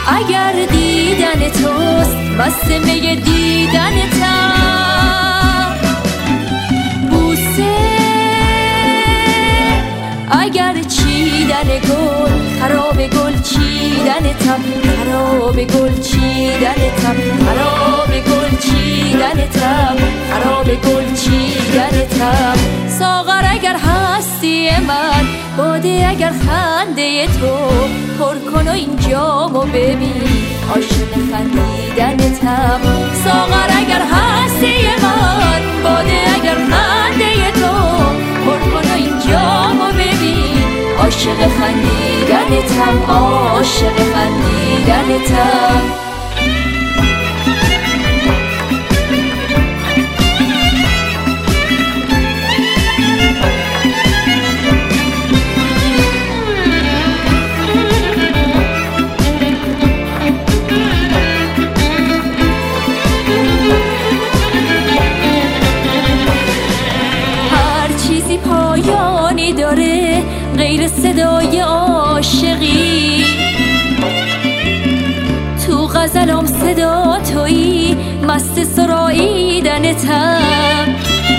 اگر دیدن توست مست می دیدنتم، بوسه اگر چیدن گل خراب گل چیدنتم، خراب گل چیدنتم، خراب گل چیدنتم، خراب گل چیدنتم. ساغر اگر هستی من، باده اگر خنده تو، پر کن و این جامو ببین عاشق خندیدنتم. ساغر اگر هستی من، باده اگر خنده تو، پر کن و این جامو ببین عاشق خندیدنتم، عاشق خندیدنتم. پایانی داره غیر صدای عاشقی، تو غزلم صدا تویی مست سراییدنتم.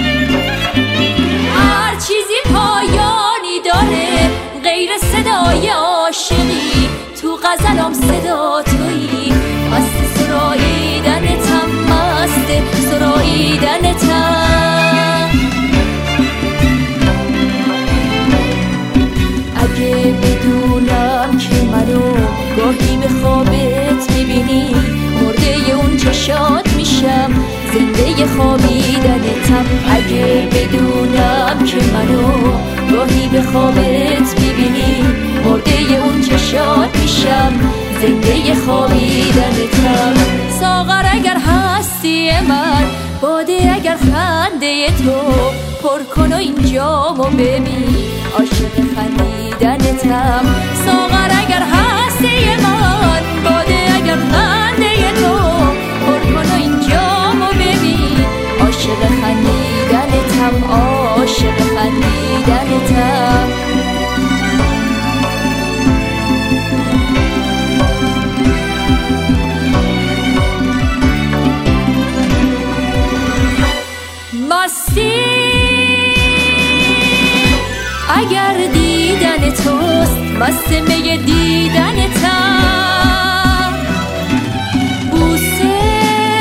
هر چیزی پایانی داره غیر صدای عاشقی، تو غزلم صدا تویی مست سراییدنتم، مست سراییدنتم. اگه بدونم که منو گاهی به خوابت میبینی، مرده اون چشات میشم زنده خوابیدنتم. اگه بدونم که منو گاهی به خوابت میبینی، مرده اون چشات میشم زنده خوابیدنتم. ساغر اگر هستی من، باده اگر خنده تو، پر کن و این جامو ببین عاشق خندیدنتم. ساغر اگر هستی من، باده اگر خنده تو، پر کن و این جامو ببین عاشق خندیدنتم، عاشق خندیدنتم. مستی اگر دیدن توست مست می دیدنتم، بوسه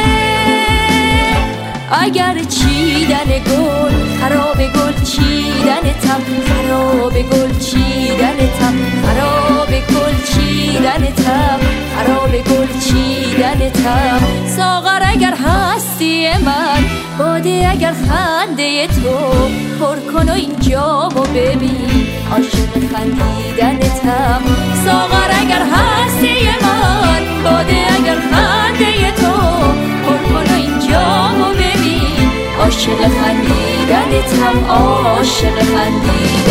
اگر چیدن گل خراب گل چیدنتم، خراب گل چیدنتم، خراب گل چیدنتم، خراب گل چیدنتم. ساغر اگر هستی من، باده اگر خنده تو، پر کن و این جامو ببین عاشق خندیدنتم. ساغر اگر هستی من، باده اگر خنده تو، پر کن و این جامو ببین عاشق خندیدنتم، عاشق خندیدنتم.